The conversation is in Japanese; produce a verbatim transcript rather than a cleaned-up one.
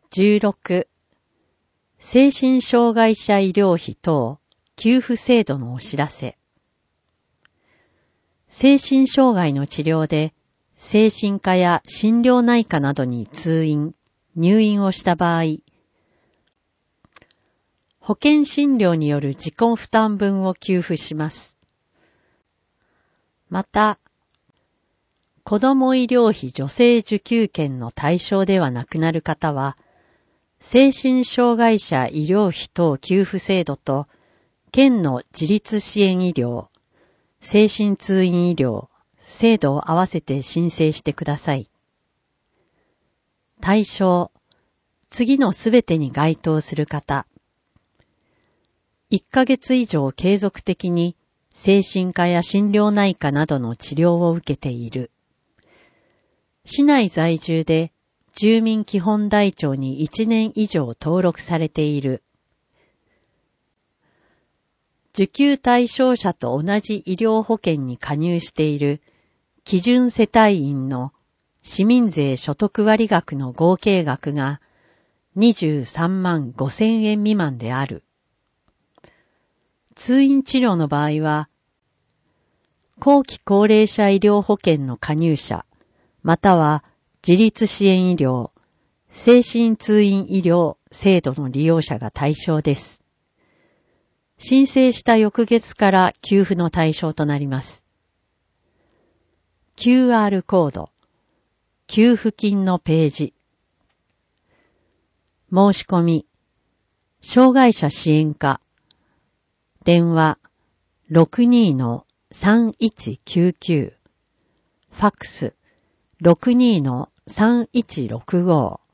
じゅうろく、精神障害者医療費等給付制度のお知らせ。精神障害の治療で精神科や心療内科などに通院、入院をした場合、保険診療による自己負担分を給付します。また、子ども医療費助成受給権の対象ではなくなる方は、精神障害者医療費等給付制度と、県の自立支援医療、精神通院医療、制度を合わせて申請してください。対象、次のすべてに該当する方。いっかげつ以上継続的に精神科や心療内科などの治療を受けている。市内在住で住民基本台帳にいちねん以上登録されている。受給対象者と同じ医療保険に加入している基準世帯員の市民税所得割額の合計額がにじゅうさんまんごせんえん未満である。通院治療の場合は、後期高齢者医療保険の加入者、または自立支援医療、精神通院医療制度の利用者が対象です。申請した翌月から給付の対象となります。キューアール コード、給付金のページ。申し込み、障害者支援課、電話 ろくにー さんいちきゅうきゅう、ファックス ろくにー さんいちろくご